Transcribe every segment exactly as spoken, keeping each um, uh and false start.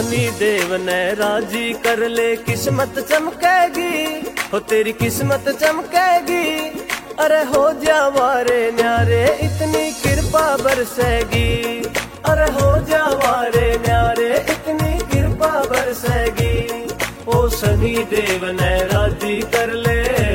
शनि देव ने राजी कर ले, किस्मत चमकेगी, हो तेरी किस्मत चमकेगी। अरे हो जावारे न्यारे इतनी कृपा बरसेगी, अरे हो जावारे न्यारे इतनी कृपा बरसेगी। ओ शनि देव ने राजी कर ले।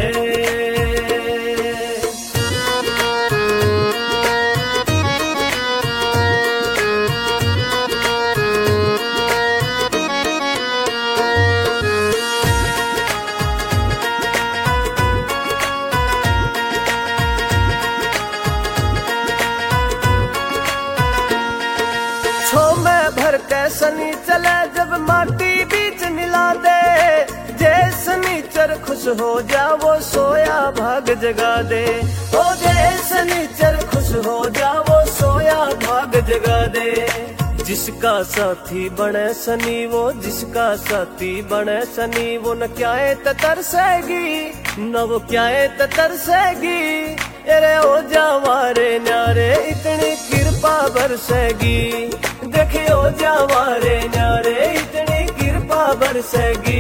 छो में भर के शनि चले जब माटी बीच मिला दे, जे शनिचर खुश हो जा वो सोया भाग जगा दे। ओ जे शनिचर खुश हो जा वो सोया भाग जगा दे। जिसका साथी बने शनि वो, जिसका साथी बने शनि वो न क्याए तरसेगी, न वो क्याए तरसेगी। अरे ओ जावारे न्यारे इतनी कृपा बरसेगी, देखे ओ जावारे न्यारे इतनी कृपा बरसेगी।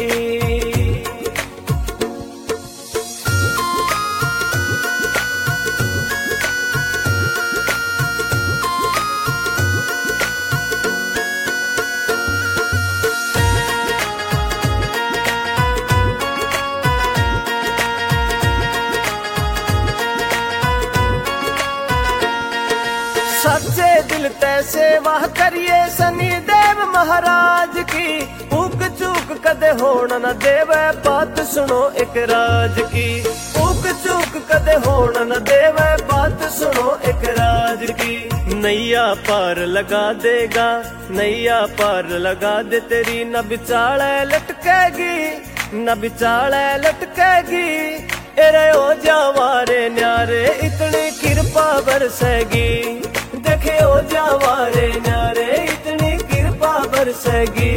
सच्चे दिल ते सेवा करिए शनि देव महाराज की, ऊक चूक कदे होण न देवे बात सुनो एक राज की। ऊक चूक कदे होण न देवे बात सुनो एक राज की। नैया पार लगा देगा, नैया पार लगा दे तेरी, न बिचाले लटकेगी, न बिचाले लटकेगी। अरे ओ जावारे न्यारे इतनी कृपा बरसेगी, देखे ओ जावारे न्यारे इतनी कृपा बरसेगी।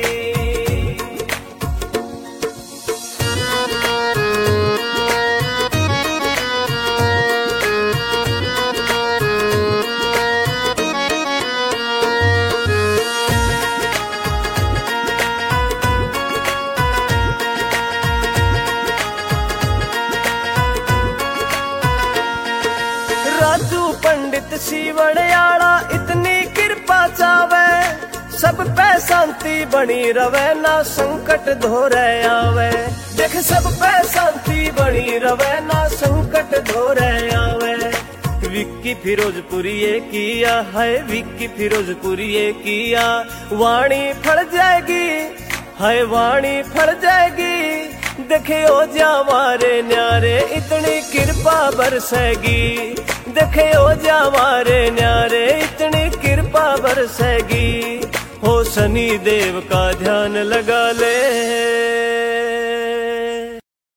राजू पंडित शिवड़याला इतनी कृपा चावे, सब पे शांति बनी रवे ना संकट धोरे आवे। देख सब पे शांति बनी रवे ना संकट धोरे आवे। विक्की फिरोजपुरिये किया है, विक्की फिरोजपुरिये किया, वाणी फल जाएगी, है वाणी फल जाएगी। देखे ओ जावारे न्यारे इतनी कृपा बरसेगी, देखे ओ जावारे न्यारे इतनी कृपा बरसेगी। हो शनि देव का ध्यान लगा ले।